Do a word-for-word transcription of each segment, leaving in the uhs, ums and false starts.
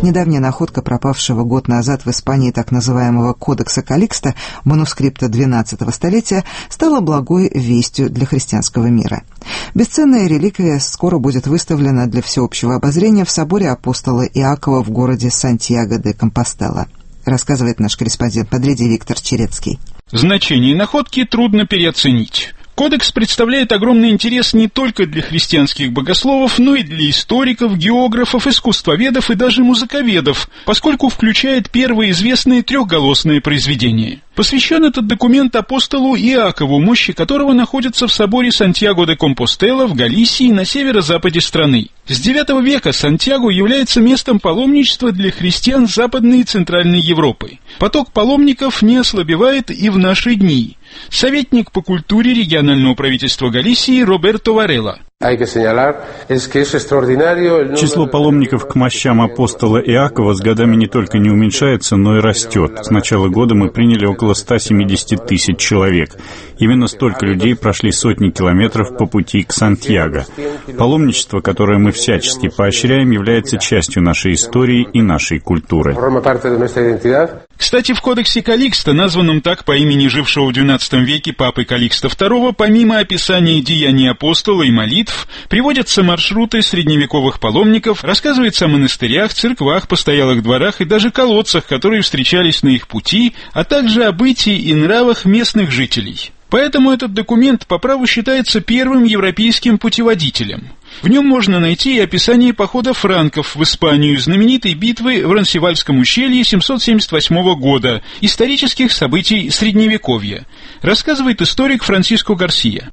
Недавняя находка пропавшего год назад в Испании так называемого «Кодекса Каликста», манускрипта двенадцатого столетия, стала благой вестью для христианского мира. Бесценная реликвия скоро будет выставлена для всеобщего обозрения в соборе апостола Иакова в городе Сантьяго де Компостела, рассказывает наш корреспондент Мадриде Виктор Черецкий. Значение находки трудно переоценить. Кодекс представляет огромный интерес не только для христианских богословов, но и для историков, географов, искусствоведов и даже музыковедов, поскольку включает первые известные трехголосные произведения. Посвящен этот документ апостолу Иакову, мощи которого находятся в соборе Сантьяго де Компостела в Галисии на северо-западе страны. С девятого века Сантьяго является местом паломничества для христиан Западной и Центральной Европы. Поток паломников не ослабевает и в наши дни. Советник по культуре регионального правительства Галисии Роберто Варела. Число паломников к мощам апостола Иакова с годами не только не уменьшается, но и растет. С начала года мы приняли около ста семидесяти тысяч человек. Именно столько людей прошли сотни километров по пути к Сантьяго. Паломничество, которое мы всячески поощряем, является частью нашей истории и нашей культуры. Кстати, в Кодексе Каликста, названном так по имени жившего в двенадцатом веке папы Каликста второго, помимо описания деяний апостола и молитв, приводятся маршруты средневековых паломников, рассказывается о монастырях, церквах, постоялых дворах и даже колодцах, которые встречались на их пути, а также о бытии и нравах местных жителей. Поэтому этот документ по праву считается первым европейским путеводителем. В нем можно найти и описание похода франков в Испанию, знаменитой битвы в Рансевальском ущелье семьсот семьдесят восьмого года, исторических событий Средневековья, рассказывает историк Франсиско Гарсия.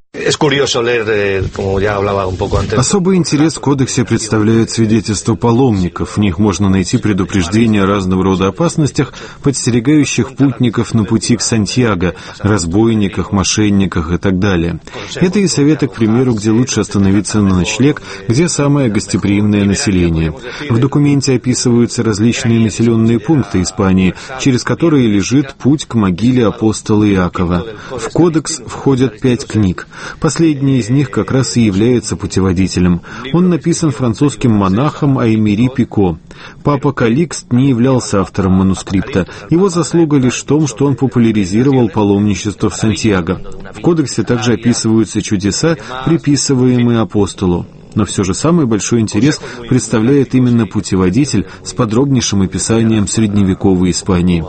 Особый интерес в кодексе представляют свидетельства паломников. В них можно найти предупреждения о разного рода опасностях, подстерегающих путников на пути к Сантьяго, разбойниках, мошенниках и так далее. Это и советы, к примеру, где лучше остановиться на ночлег, где самое гостеприимное население. В документе описываются различные населенные пункты Испании, через которые лежит путь к могиле апостола Иакова. В кодекс входят пять книг. Последний из них как раз и является путеводителем. Он написан французским монахом Аймери Пико. Папа Каликст не являлся автором манускрипта. Его заслуга лишь в том, что он популяризировал паломничество в Сантьяго. В кодексе также описываются чудеса, приписываемые апостолу. Но все же самый большой интерес представляет именно путеводитель с подробнейшим описанием средневековой Испании.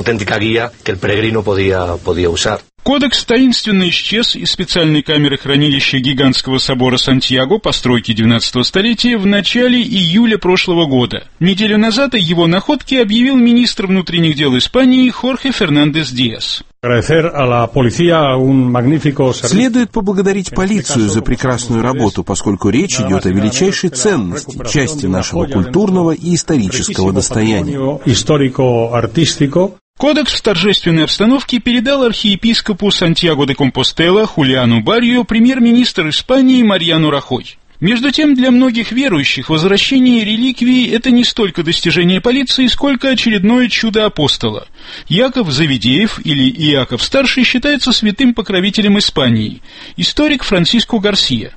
Кодекс таинственно исчез из специальной камеры хранилища гигантского собора Сантьяго постройки двенадцатого столетия в начале июля прошлого года. Неделю назад о его находке объявил министр внутренних дел Испании Хорхе Фернандес Диас. Следует поблагодарить полицию за прекрасную работу, поскольку речь идет о величайшей ценности, части нашего культурного и исторического достояния. Кодекс в торжественной обстановке передал архиепископу Сантьяго де Компостела Хулиану Баррио премьер-министр Испании Мариано Рахой. Между тем, для многих верующих возвращение реликвии – это не столько достижение полиции, сколько очередное чудо апостола. Яков Завидеев, или Иаков Старший, считается святым покровителем Испании. Историк Франсиско Гарсия.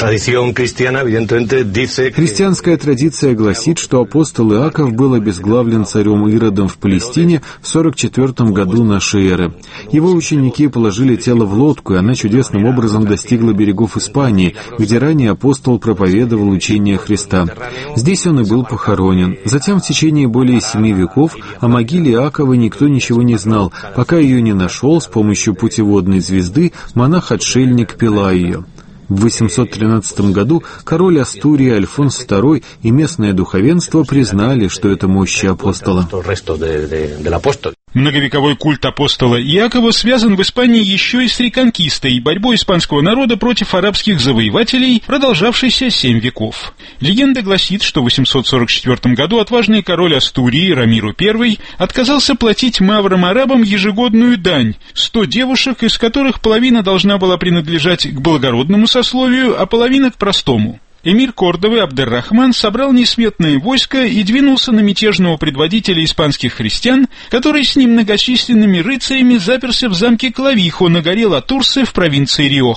Христианская традиция гласит, что апостол Иаков был обезглавлен царем Иродом в Палестине в сорок четвёртом году нашей эры. Его ученики положили тело в лодку, и она чудесным образом достигла берегов Испании, где ранее апостол проповедовал учение Христа. Здесь он и был похоронен. Затем в течение более семи веков о могиле Иакова никто ничего не знал, пока ее не нашел с помощью путеводной звезды монах-отшельник Пелайо. В восемьсот тринадцатом году король Астурии Альфонс второй и местное духовенство признали, что это мощи апостола. Многовековой культ апостола Иакова связан в Испании еще и с реконкистой, борьбой испанского народа против арабских завоевателей, продолжавшейся семь веков. Легенда гласит, что в восемьсот сорок четвёртом году отважный король Астурии Рамиру Первый отказался платить маврам-арабам ежегодную дань – сто девушек, из которых половина должна была принадлежать к благородному сословию, а половина к простому. Эмир Кордовы Абдер-Рахман собрал несметное войско и двинулся на мятежного предводителя испанских христиан, который с немногочисленными рыцарями заперся в замке Клавихо на горе Ла-Турсе в провинции Риоха.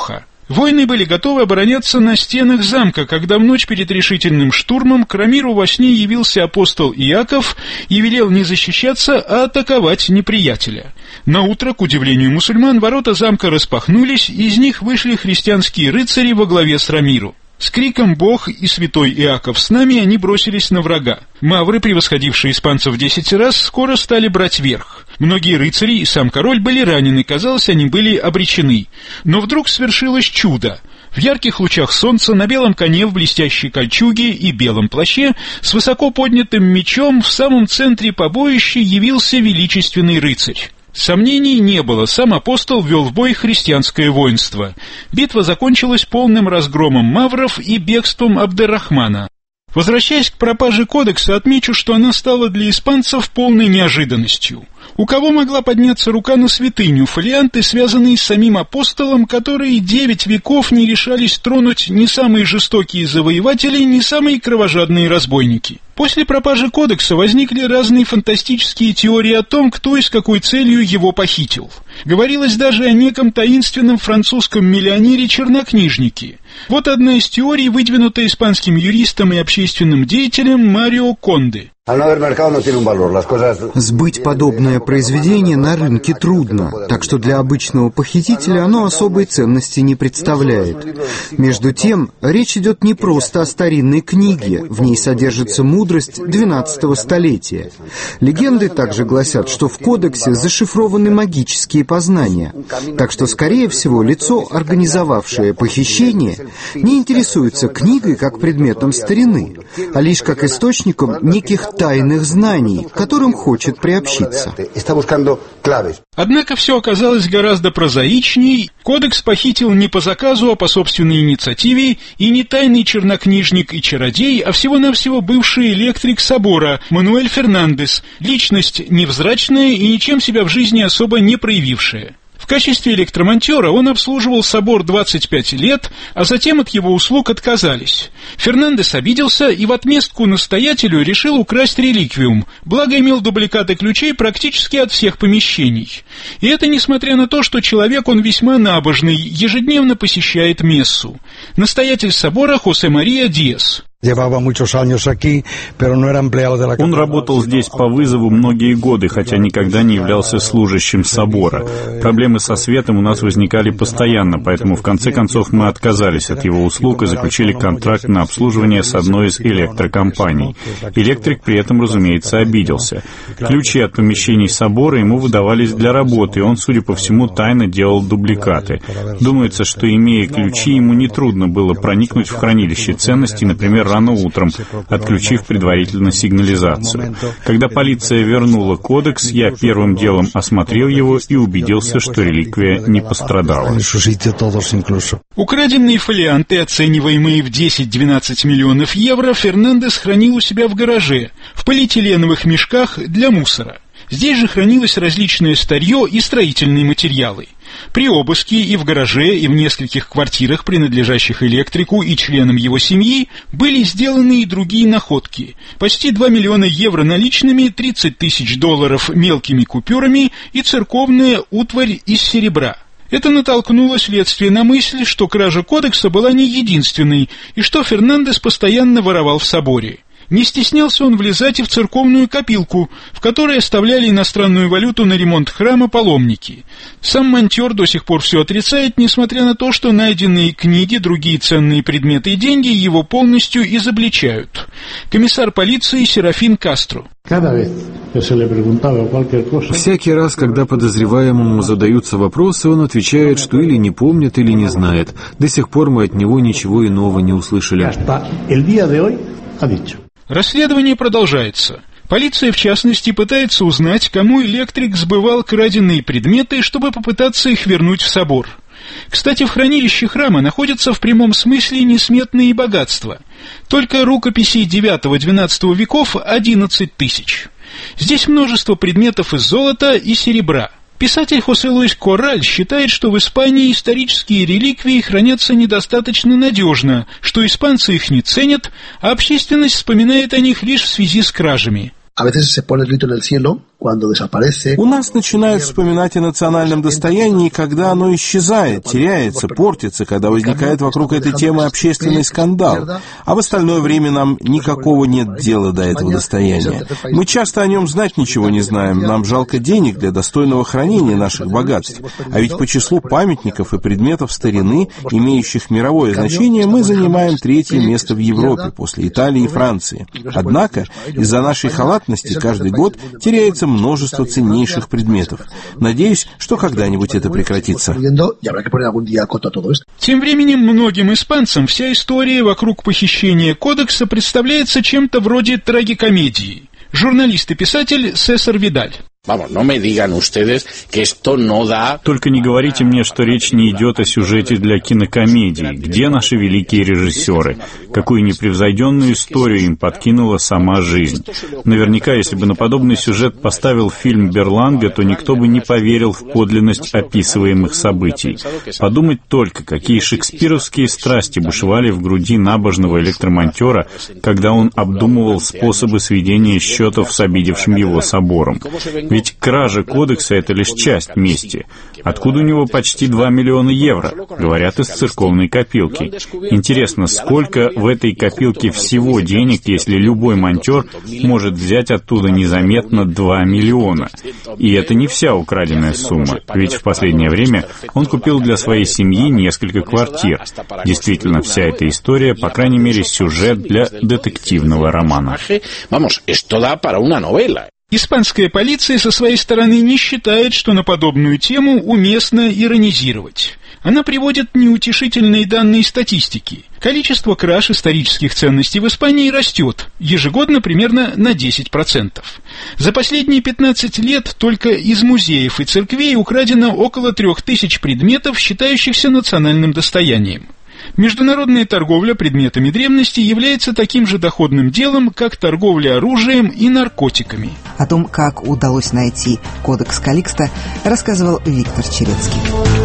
Воины были готовы обороняться на стенах замка, когда в ночь перед решительным штурмом к Рамиру во сне явился апостол Иаков и велел не защищаться, а атаковать неприятеля. Наутро, к удивлению мусульман, ворота замка распахнулись, и из них вышли христианские рыцари во главе с Рамиру. С криком «Бог и святой Иаков с нами» они бросились на врага. Мавры, превосходившие испанцев в десять раз, скоро стали брать верх. Многие рыцари и сам король были ранены, казалось, они были обречены. Но вдруг свершилось чудо. В ярких лучах солнца, на белом коне, в блестящей кольчуге и белом плаще, с высоко поднятым мечом, в самом центре побоища явился величественный рыцарь. Сомнений не было, сам апостол вел в бой христианское воинство. Битва закончилась полным разгромом мавров и бегством Абдер-Рахмана. Возвращаясь к пропаже кодекса, отмечу, что она стала для испанцев полной неожиданностью. У кого могла подняться рука на святыню, фолианты, связанные с самим апостолом, которые девять веков не решались тронуть ни самые жестокие завоеватели, ни самые кровожадные разбойники? После пропажи кодекса возникли разные фантастические теории о том, кто и с какой целью его похитил. Говорилось даже о неком таинственном французском миллионере-чернокнижнике. Вот одна из теорий, выдвинутая испанским юристом и общественным деятелем Марио Конде. Сбыть подобное произведение на рынке трудно, так что для обычного похитителя оно особой ценности не представляет. Между тем, речь идет не просто о старинной книге, в ней содержится мудрость двенадцатого столетия. Легенды также гласят, что в кодексе зашифрованы магические познания, так что, скорее всего, лицо, организовавшее похищение, не интересуется книгой как предметом старины, а лишь как источником неких тайных знаний, к которым хочет приобщиться. Однако все оказалось гораздо прозаичней. Кодекс похитил не по заказу, а по собственной инициативе, и не тайный чернокнижник и чародей, а всего-навсего бывший электрик собора Мануэль Фернандес, личность невзрачная и ничем себя в жизни особо не проявившая. В качестве электромонтера он обслуживал собор двадцать пять лет, а затем от его услуг отказались. Фернандес обиделся и в отместку настоятелю решил украсть реликвиум, благо имел дубликаты ключей практически от всех помещений. И это несмотря на то, что человек он весьма набожный, ежедневно посещает мессу. Настоятель собора Хосе Мария Диас. Он работал здесь по вызову многие годы, хотя никогда не являлся служащим собора. Проблемы со светом у нас возникали постоянно, поэтому в конце концов мы отказались от его услуг и заключили контракт на обслуживание с одной из электрокомпаний. Электрик при этом, разумеется, обиделся. Ключи от помещений собора ему выдавались для работы, и он, судя по всему, тайно делал дубликаты. Думается, что, имея ключи, ему нетрудно было проникнуть в хранилище ценностей, например, рано утром, отключив предварительно сигнализацию. Когда полиция вернула кодекс, я первым делом осмотрел его и убедился, что реликвия не пострадала. Украденные фолианты, оцениваемые в десять-двенадцать миллионов евро, Фернандес хранил у себя в гараже, в полиэтиленовых мешках для мусора. Здесь же хранилось различное старье и строительные материалы. При обыске и в гараже, и в нескольких квартирах, принадлежащих электрику и членам его семьи, были сделаны и другие находки. Почти два миллиона евро наличными, тридцать тысяч долларов мелкими купюрами и церковная утварь из серебра. Это натолкнуло следствие на мысль, что кража кодекса была не единственной, и что Фернандес постоянно воровал в соборе. Не стеснялся он влезать и в церковную копилку, в которой оставляли иностранную валюту на ремонт храма паломники. Сам монтер до сих пор все отрицает, несмотря на то, что найденные книги, другие ценные предметы и деньги его полностью изобличают. Комиссар полиции Серафин Кастро. Всякий раз, когда подозреваемому задаются вопросы, он отвечает, что или не помнит, или не знает. До сих пор мы от него ничего иного не услышали. Расследование продолжается. Полиция, в частности, пытается узнать, кому электрик сбывал краденные предметы, чтобы попытаться их вернуть в собор. Кстати, в хранилище храма находятся в прямом смысле несметные богатства. Только рукописей девятого-двенадцатого веков одиннадцать тысяч. Здесь множество предметов из золота и серебра. Писатель Хосе Луис Корраль считает, что в Испании исторические реликвии хранятся недостаточно надежно, что испанцы их не ценят, а общественность вспоминает о них лишь в связи с кражами. У нас начинают вспоминать о национальном достоянии, когда оно исчезает, теряется, портится, когда возникает вокруг этой темы общественный скандал. А в остальное время нам никакого нет дела до этого достояния. Мы часто о нем знать ничего не знаем, нам жалко денег для достойного хранения наших богатств. А ведь по числу памятников и предметов старины, имеющих мировое значение, мы занимаем третье место в Европе, после Италии и Франции. Однако, из-за нашей халатности каждый год теряется множество ценнейших предметов. Надеюсь, что когда-нибудь это прекратится. Тем временем многим испанцам вся история вокруг похищения кодекса представляется чем-то вроде трагикомедии. Журналист и писатель Сесар Видаль. Только не говорите мне, что речь не идет о сюжете для кинокомедии. Где наши великие режиссеры? Какую непревзойденную историю им подкинула сама жизнь. Наверняка, если бы на подобный сюжет поставил фильм Берланга, то никто бы не поверил в подлинность описываемых событий. Подумать только, какие шекспировские страсти бушевали в груди набожного электромонтера, когда он обдумывал способы сведения счетов с обидевшим его собором. Ведь кража кодекса — это лишь часть мести. Откуда у него почти два миллиона евро? Говорят, из церковной копилки. Интересно, сколько в этой копилке всего денег, если любой монтер может взять оттуда незаметно два миллиона? И это не вся украденная сумма, ведь в последнее время он купил для своей семьи несколько квартир. Действительно, вся эта история, по крайней мере, сюжет для детективного романа. Испанская полиция со своей стороны не считает, что на подобную тему уместно иронизировать. Она приводит неутешительные данные статистики. Количество краж исторических ценностей в Испании растет, ежегодно примерно на десять процентов. За последние пятнадцать лет только из музеев и церквей украдено около трех тысяч предметов, считающихся национальным достоянием. Международная торговля предметами древности является таким же доходным делом, как торговля оружием и наркотиками. О том, как удалось найти кодекс Каликста, рассказывал Виктор Черецкий.